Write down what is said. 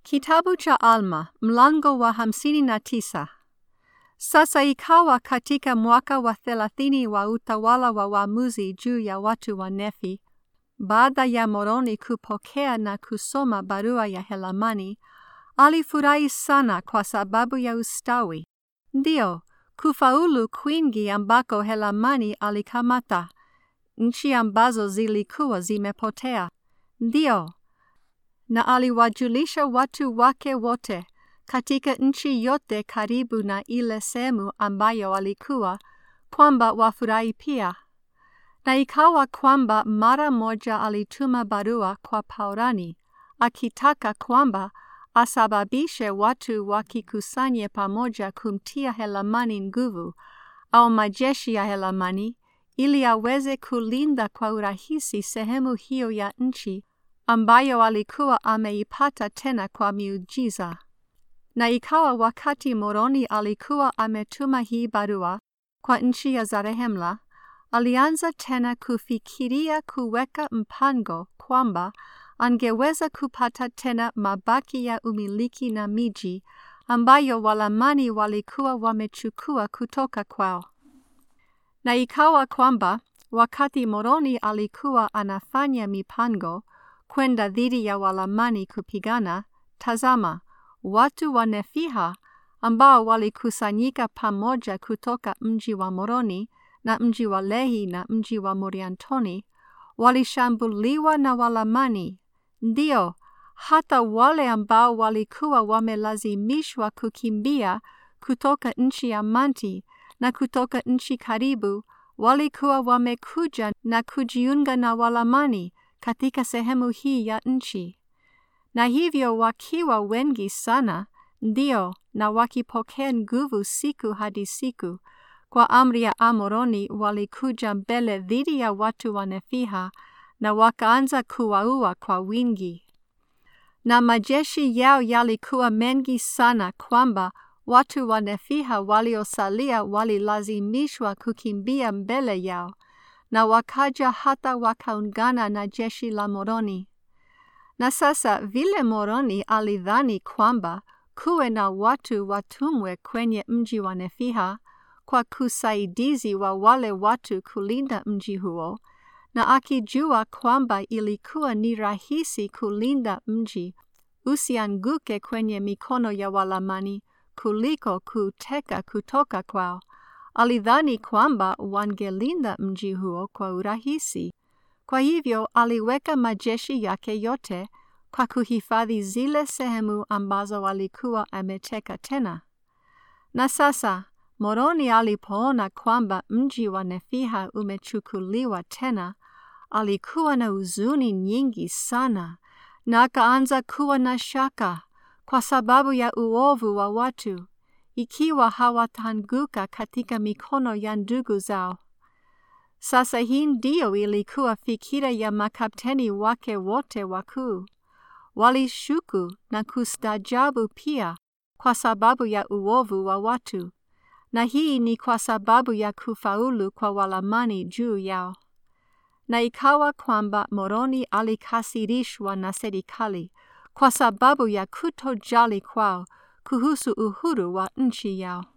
Kitabu cha Alma, mlango wa 59. Sasa ikawa katika mwaka wa 30 wa utawala wa waamuzi juu ya watu wa Nefi, baada ya Moroni kupokea na kusoma barua ya Helamani, alifurahi sana kwa sababu ya ustawi. Ndio, kufaulu kwingi ambako Helamani alikamata, nchi ambazo zilikuwa zimepotea. Ndio, na aliwajulisha watu wake wote katika nchi yote karibu na ile sehemu ambayo alikuwa, kwamba wafurahi pia. Na ikawa kwamba mara moja alituma barua kwa Paurani, akitaka kwamba asababishe watu wakikusanye pamoja kumtia Helamani nguvu, au majeshi ya Helamani, ili aweze kulinda kwa urahisi sehemu hiyo ya nchi ambayo alikuwa ameipata tena kwa miujiza. Na ikawa wakati Moroni alikuwa ametuma hii barua kwa nchi ya Zarehemla, alianza tena kufikiria kuweka mpango kwamba angeweza kupata tena mabaki ya umiliki na miji ambayo Walamani walikuwa wamechukua kutoka kwao. Na ikawa kwamba wakati Moroni alikuwa anafanya mipango kwenda dhidi ya Walamani kupigana, tazama, watu wa Nefiha ambao walikusanyika pamoja kutoka mji wa Moroni na mji wa Lehi na mji wa Moriantoni walishambuliwa na Walamani. Ndio, hata wale ambao walikuwa wamelazimishwa kukimbia kutoka nchi ya Manti na kutoka nchi karibu walikuwa wamekuja na kujiunga na Walamani katika sehemu hii ya nchi. Na hivyo wakiwa wengi sana, ndio, na wakipokea nguvu siku hadi siku, kwa amri ya Amoroni walikuja mbele dhidi ya watu wa Nefiha na wakaanza kuwaua kwa wingi. Na majeshi yao yalikuwa mengi sana kwamba watu wa Nefiha waliosalia walilazimishwa kukimbia mbele yao, na wakaja hata wakaungana na jeshi la Moroni. Na sasa vile Moroni alidhani kwamba kuwe na watu watumwe kwenye mji wa Nefiha kwa kusaidizi wa wale watu kulinda mji huo, na akijua kwamba ilikuwa ni rahisi kulinda mji usianguke kwenye mikono ya Walamani kuliko kuteka kutoka kwao, alidhani kwamba wangelinda mji huo kwa urahisi. Kwa hivyo aliweka majeshi yake yote kwa kuhifadhi zile sehemu ambazo walikuwa ameteka tena. Na sasa Moroni alipoona kwamba mji wa Nefiha umechukuliwa tena, alikuwa na huzuni nyingi sana, na akaanza kuwa na shaka kwa sababu ya uovu wa watu, ikiwa hawatanguka katika mikono ya ndugu zao. Sasa hii ndio ilikuwa fikira ya makapteni wake wote wakuu. Walishuku na kustajabu pia kwa sababu ya uovu wa watu, na hii ni kwa sababu ya kufaulu kwa Walamani juu yao. Na ikawa kwamba Moroni alikasirishwa na serikali kwa sababu ya kutojali kwao kuhusu uhuru wa nchi yao.